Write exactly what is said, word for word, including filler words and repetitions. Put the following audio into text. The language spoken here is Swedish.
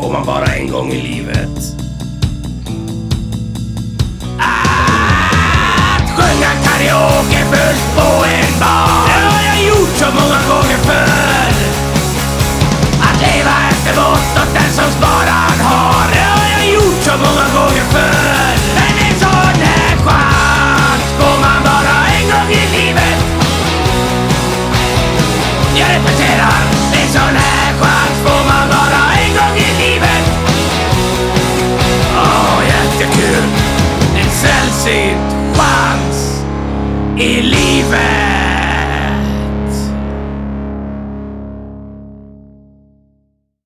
får man bara en gång i livet. Att sjunga karaoke först på en bar, det har jag gjort så många gånger förr. Att leva efter mått åt den som spar